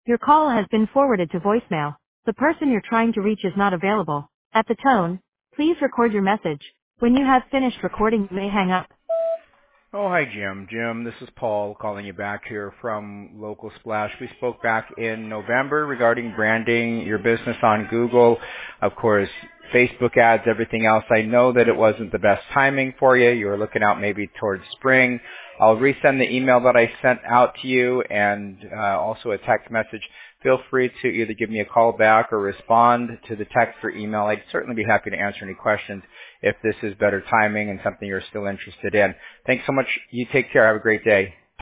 Your call has been forwarded to voicemail. The person you're trying to reach is not available. At the tone, please record your message. When you have finished recording, you may hang up. Oh, hi, Jim. Jim, this is Paul calling you back here from Local Splash. We spoke back in November regarding branding your business on Google, of course, Facebook ads, everything else. I know that it wasn't the best timing for you. You were looking out maybe towards spring. I'll resend the email that I sent out to you and also a text message. Feel free to either give me a call back or respond to the text or email. I'd certainly be happy to answer any questions if this is better timing and something you're still interested in. Thanks so much. You take care. Have a great day.